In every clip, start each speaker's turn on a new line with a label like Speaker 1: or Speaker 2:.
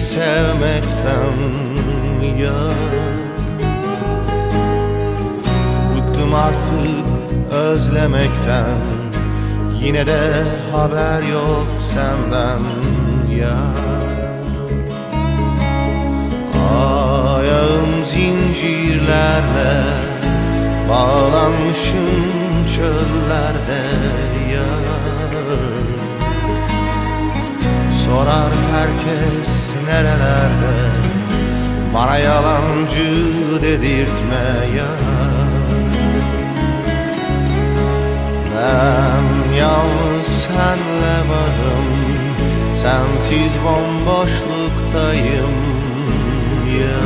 Speaker 1: sevmekten ya. Bıktım artık özlemekten, yine de haber yok senden ya. Ayağım zincirlerle bağlanmışım çöllerde ya. Sorar herkes nerelerde, bana yalancı dedirtme ya. Ben yalnız senle varım, sensiz bomboşluktayım ya.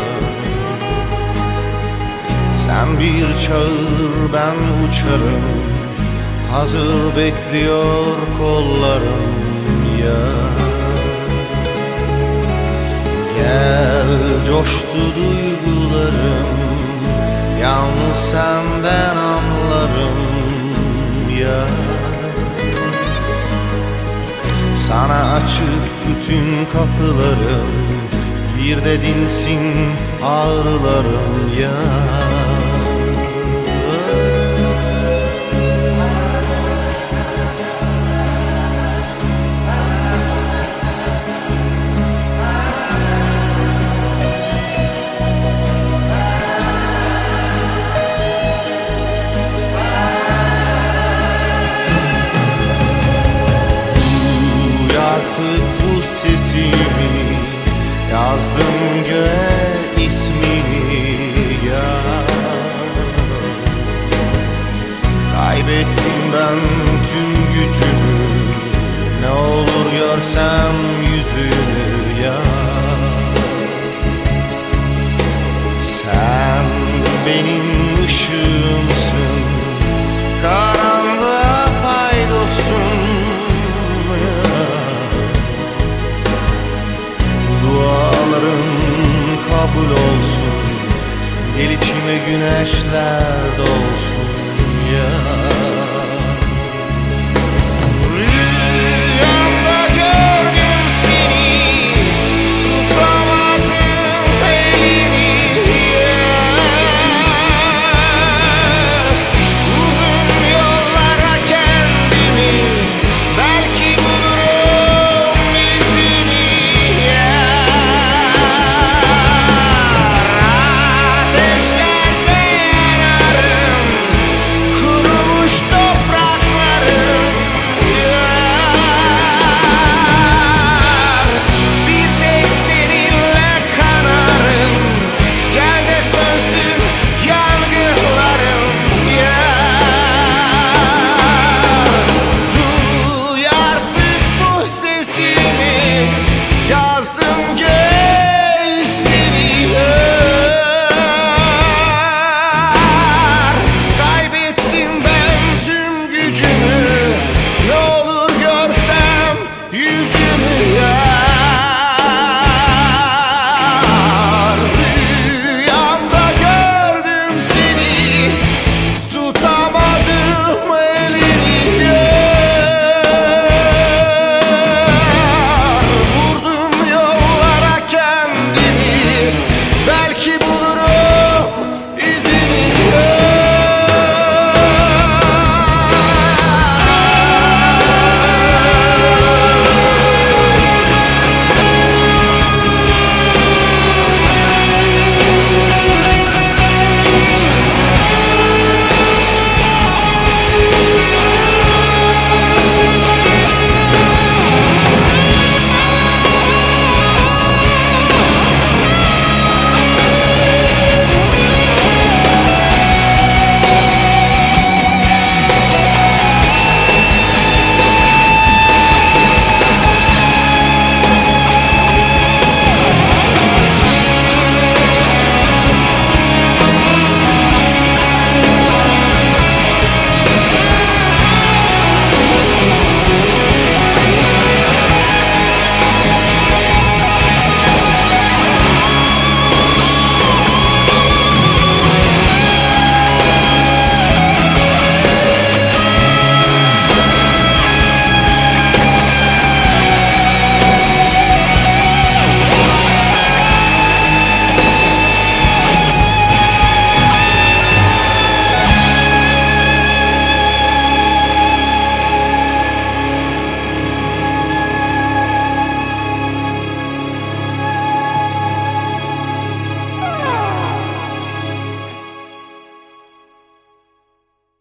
Speaker 1: Sen bir çağır ben uçarım, hazır bekliyor kollarım ya. Gel coştu duygularım, yalnız senden anlarım ya. Sana açık bütün kapılarım, bir de dinsin ağrılarım ya. Artık bu sesimi yazdım göğe ismini ya. Kaybettim ben tüm gücümü, ne olur görsem yüzünü ya. Sen benim ışığımsın, karanlığa paydossun. Dualarım kabul olsun, gel içime güneşler dolsun ya.